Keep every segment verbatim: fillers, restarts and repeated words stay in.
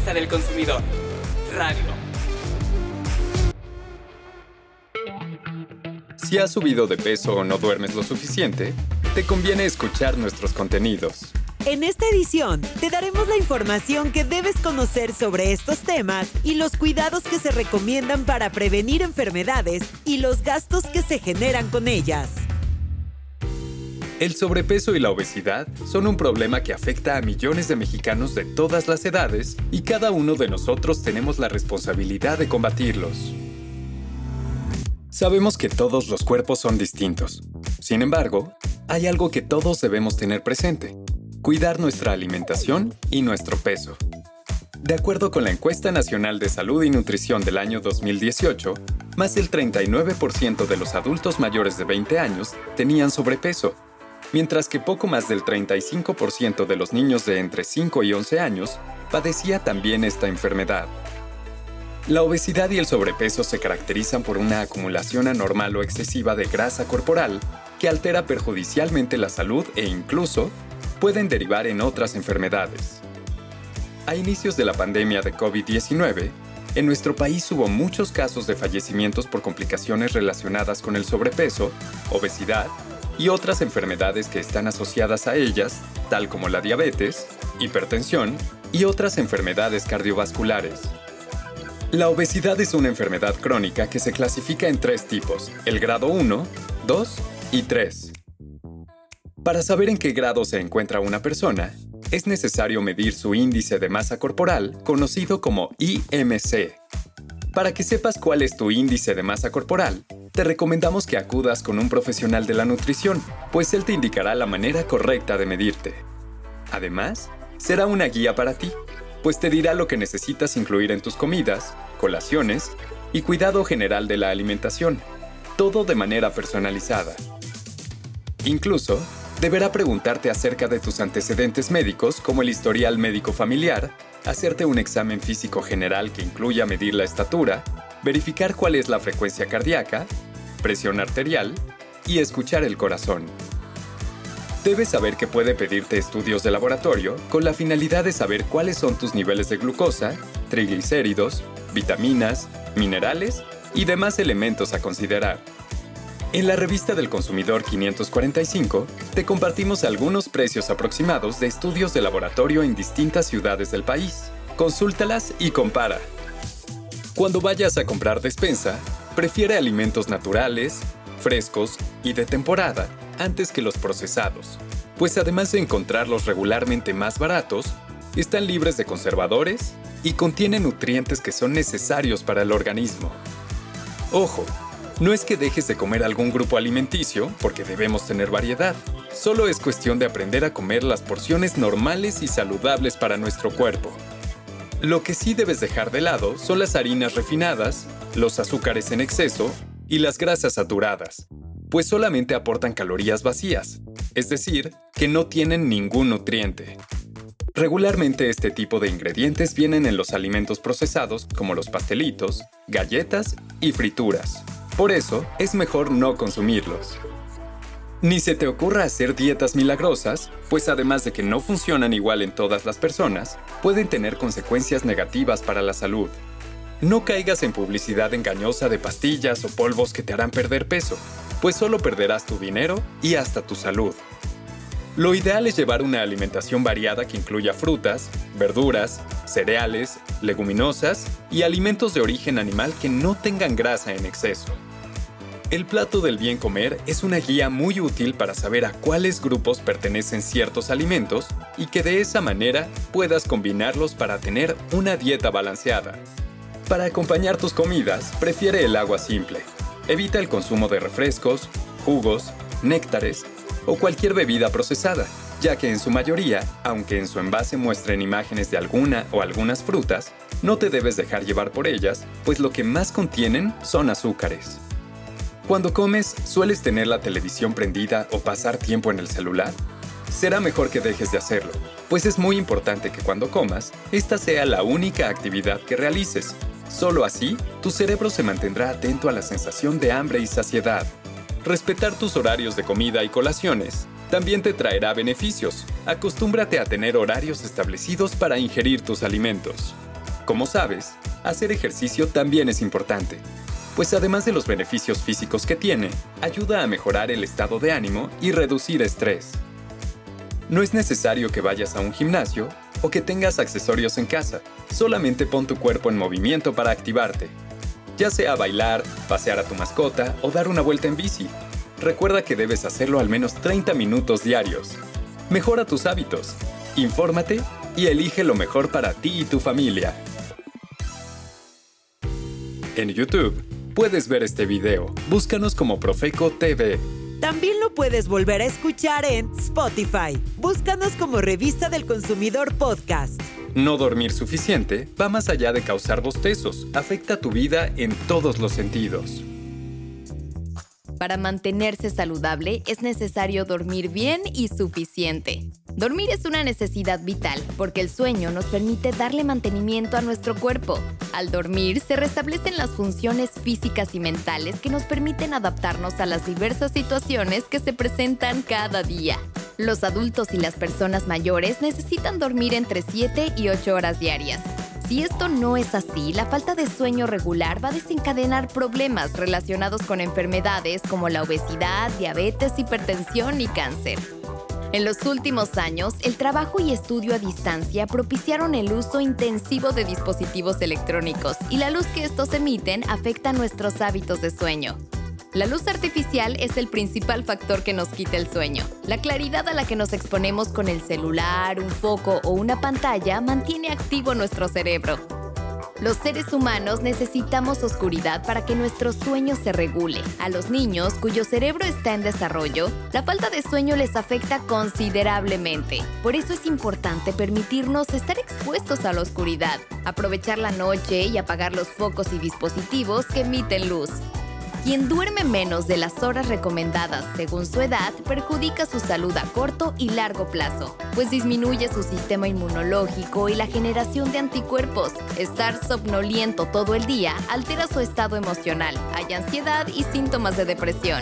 revista del consumidor. Radio. Si has subido de peso o no duermes lo suficiente, te conviene escuchar nuestros contenidos. En esta edición, te daremos la información que debes conocer sobre estos temas y los cuidados que se recomiendan para prevenir enfermedades y los gastos que se generan con ellas. El sobrepeso y la obesidad son un problema que afecta a millones de mexicanos de todas las edades y cada uno de nosotros tenemos la responsabilidad de combatirlos. Sabemos que todos los cuerpos son distintos. Sin embargo, hay algo que todos debemos tener presente: cuidar nuestra alimentación y nuestro peso. De acuerdo con la Encuesta Nacional de Salud y Nutrición del año dos mil dieciocho, más del treinta y nueve por ciento de los adultos mayores de veinte años tenían sobrepeso, mientras que poco más del treinta y cinco por ciento de los niños de entre cinco y once años padecía también esta enfermedad. La obesidad y el sobrepeso se caracterizan por una acumulación anormal o excesiva de grasa corporal que altera perjudicialmente la salud e incluso pueden derivar en otras enfermedades. A inicios de la pandemia de COVID diecinueve, en nuestro país hubo muchos casos de fallecimientos por complicaciones relacionadas con el sobrepeso, obesidad y otras enfermedades que están asociadas a ellas, tal como la diabetes, hipertensión y otras enfermedades cardiovasculares. La obesidad es una enfermedad crónica que se clasifica en tres tipos: el grado uno, dos y tres. Para saber en qué grado se encuentra una persona, es necesario medir su índice de masa corporal, conocido como I M C. Para que sepas cuál es tu índice de masa corporal, te recomendamos que acudas con un profesional de la nutrición, pues él te indicará la manera correcta de medirte. Además, será una guía para ti, pues te dirá lo que necesitas incluir en tus comidas, colaciones y cuidado general de la alimentación, todo de manera personalizada. Incluso, deberá preguntarte acerca de tus antecedentes médicos, como el historial médico familiar, hacerte un examen físico general que incluya medir la estatura, verificar cuál es la frecuencia cardíaca, presión arterial y escuchar el corazón. Debes saber que puede pedirte estudios de laboratorio con la finalidad de saber cuáles son tus niveles de glucosa, triglicéridos, vitaminas, minerales y demás elementos a considerar. En la revista del Consumidor quinientos cuarenta y cinco, te compartimos algunos precios aproximados de estudios de laboratorio en distintas ciudades del país. Consúltalas y compara. Cuando vayas a comprar despensa, prefiere alimentos naturales, frescos y de temporada antes que los procesados, pues además de encontrarlos regularmente más baratos, están libres de conservadores y contienen nutrientes que son necesarios para el organismo. Ojo, no es que dejes de comer algún grupo alimenticio, porque debemos tener variedad. Solo es cuestión de aprender a comer las porciones normales y saludables para nuestro cuerpo. Lo que sí debes dejar de lado son las harinas refinadas, los azúcares en exceso y las grasas saturadas, pues solamente aportan calorías vacías, es decir, que no tienen ningún nutriente. Regularmente este tipo de ingredientes vienen en los alimentos procesados como los pastelitos, galletas y frituras. Por eso, es mejor no consumirlos. Ni se te ocurra hacer dietas milagrosas, pues además de que no funcionan igual en todas las personas, pueden tener consecuencias negativas para la salud. No caigas en publicidad engañosa de pastillas o polvos que te harán perder peso, pues solo perderás tu dinero y hasta tu salud. Lo ideal es llevar una alimentación variada que incluya frutas, verduras, cereales, leguminosas y alimentos de origen animal que no tengan grasa en exceso. El plato del bien comer es una guía muy útil para saber a cuáles grupos pertenecen ciertos alimentos y que de esa manera puedas combinarlos para tener una dieta balanceada. Para acompañar tus comidas, prefiere el agua simple. Evita el consumo de refrescos, jugos, néctares o cualquier bebida procesada, ya que en su mayoría, aunque en su envase muestren imágenes de alguna o algunas frutas, no te debes dejar llevar por ellas, pues lo que más contienen son azúcares. Cuando comes, ¿sueles tener la televisión prendida o pasar tiempo en el celular? Será mejor que dejes de hacerlo, pues es muy importante que cuando comas, esta sea la única actividad que realices. Solo así, tu cerebro se mantendrá atento a la sensación de hambre y saciedad. Respetar tus horarios de comida y colaciones también te traerá beneficios. Acostúmbrate a tener horarios establecidos para ingerir tus alimentos. Como sabes, hacer ejercicio también es importante, pues además de los beneficios físicos que tiene, ayuda a mejorar el estado de ánimo y reducir estrés. No es necesario que vayas a un gimnasio o que tengas accesorios en casa, solamente pon tu cuerpo en movimiento para activarte. Ya sea bailar, pasear a tu mascota o dar una vuelta en bici. Recuerda que debes hacerlo al menos treinta minutos diarios. Mejora tus hábitos, infórmate y elige lo mejor para ti y tu familia. En YouTube puedes ver este video. Búscanos como Profeco T V. También lo puedes volver a escuchar en Spotify. Búscanos como Revista del Consumidor Podcast. No dormir suficiente va más allá de causar bostezos. Afecta tu vida en todos los sentidos. Para mantenerse saludable es necesario dormir bien y suficiente. Dormir es una necesidad vital porque el sueño nos permite darle mantenimiento a nuestro cuerpo. Al dormir se restablecen las funciones físicas y mentales que nos permiten adaptarnos a las diversas situaciones que se presentan cada día. Los adultos y las personas mayores necesitan dormir entre siete y ocho horas diarias. Si esto no es así, la falta de sueño regular va a desencadenar problemas relacionados con enfermedades como la obesidad, diabetes, hipertensión y cáncer. En los últimos años, el trabajo y estudio a distancia propiciaron el uso intensivo de dispositivos electrónicos y la luz que estos emiten afecta nuestros hábitos de sueño. La luz artificial es el principal factor que nos quita el sueño. La claridad a la que nos exponemos con el celular, un foco o una pantalla mantiene activo nuestro cerebro. Los seres humanos necesitamos oscuridad para que nuestro sueño se regule. A los niños, cuyo cerebro está en desarrollo, la falta de sueño les afecta considerablemente. Por eso es importante permitirnos estar expuestos a la oscuridad, aprovechar la noche y apagar los focos y dispositivos que emiten luz. Quien duerme menos de las horas recomendadas según su edad perjudica su salud a corto y largo plazo, pues disminuye su sistema inmunológico y la generación de anticuerpos. Estar somnoliento todo el día altera su estado emocional, hay ansiedad y síntomas de depresión.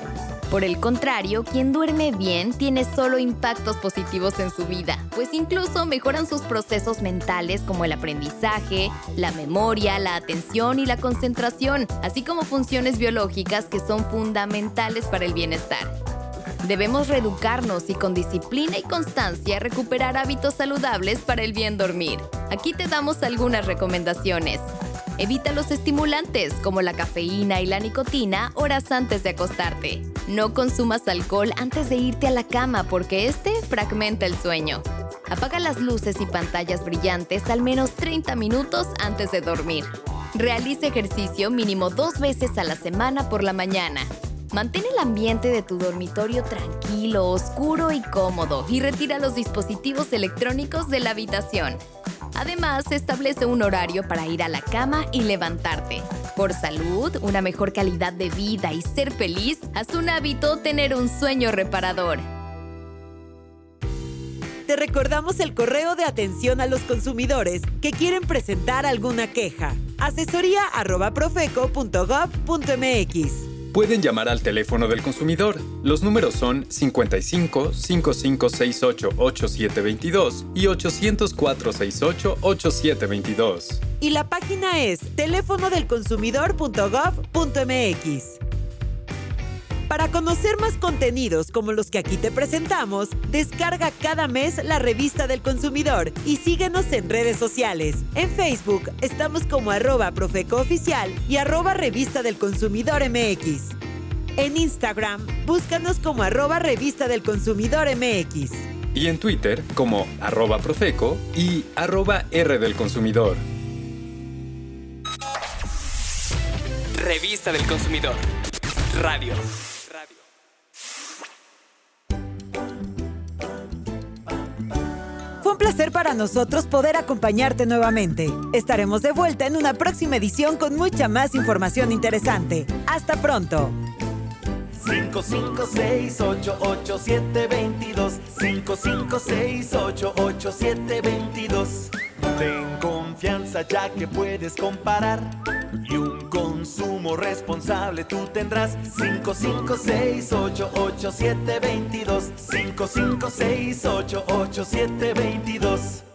Por el contrario, quien duerme bien tiene solo impactos positivos en su vida, pues incluso mejoran sus procesos mentales como el aprendizaje, la memoria, la atención y la concentración, así como funciones biológicas que son fundamentales para el bienestar. Debemos reeducarnos y con disciplina y constancia recuperar hábitos saludables para el bien dormir. Aquí te damos algunas recomendaciones. Evita los estimulantes, como la cafeína y la nicotina, horas antes de acostarte. No consumas alcohol antes de irte a la cama porque este fragmenta el sueño. Apaga las luces y pantallas brillantes al menos treinta minutos antes de dormir. Realiza ejercicio mínimo dos veces a la semana por la mañana. Mantén el ambiente de tu dormitorio tranquilo, oscuro y cómodo y retira los dispositivos electrónicos de la habitación. Además, establece un horario para ir a la cama y levantarte. Por salud, una mejor calidad de vida y ser feliz, haz un hábito tener un sueño reparador. Te recordamos el correo de atención a los consumidores que quieren presentar alguna queja. asesoría arroba profeco punto gob punto mx. Pueden llamar al teléfono del consumidor. Los números son cincuenta y cinco, cinco cinco seis ocho, ocho siete dos dos y ocho cero cuatro seis ocho, ocho siete dos dos. Y la página es teléfono del consumidor punto gob punto mx. Para conocer más contenidos como los que aquí te presentamos, descarga cada mes la Revista del Consumidor y síguenos en redes sociales. En Facebook estamos como arroba Profeco Oficial y arroba Revista del Consumidor M X. En Instagram, búscanos como arroba Revista del Consumidor M X. Y en Twitter como arroba Profeco y arroba R del Consumidor. Revista del Consumidor. Radio. Fue un placer para nosotros poder acompañarte nuevamente. Estaremos de vuelta en una próxima edición con mucha más información interesante. ¡Hasta pronto! cinco cinco seis ocho ocho siete dos dos cinco cinco seis ocho ocho siete dos dos. Ten confianza ya que puedes comparar y un consumo responsable tú tendrás. Cinco cinco seis ocho ocho siete dos dos cinco cinco seis ocho ocho siete dos dos.